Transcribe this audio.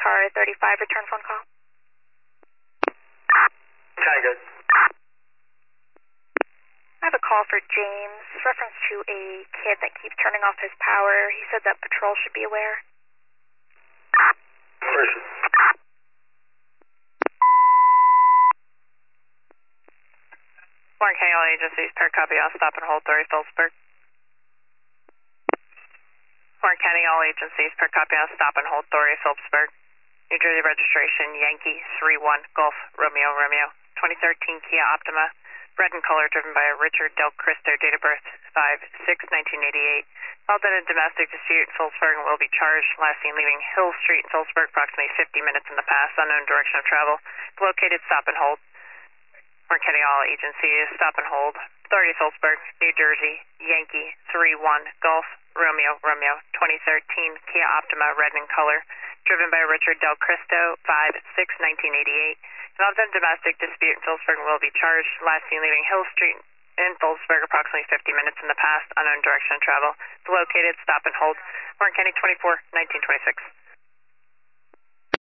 car 35, return phone call. Tiger. I have a call for James, reference to a kid that keeps turning off his power. He said that patrol should be aware. Person. Warren County all agencies, per copy, on stop and hold 30 Phillipsburg. Warren County all agencies, per copy, on stop and hold 30 Phillipsburg. New Jersey registration, Yankee 31 Golf Romeo Romeo. 2013 Kia Optima, red in color, driven by a Richard Del Cristo, date of birth 5/6/1988. Involved in a domestic dispute in Phillipsburg and will be charged. Last seen leaving Hill Street in Phillipsburg approximately 50 minutes in the past. Unknown direction of travel. Located, stop and hold. Warren County all agencies, stop and hold. 30 Phillipsburg, New Jersey, Yankee 31 Golf Romeo Romeo. 2013 Kia Optima, red in color, driven by Richard Del Cristo, 5/6/1988. Involved in a domestic dispute in Phillipsburg and will be charged. Last seen leaving Hill Street in Phillipsburg approximately 50 minutes in the past. Unknown direction of travel. Located, stop and hold. Warren County 24, 1926.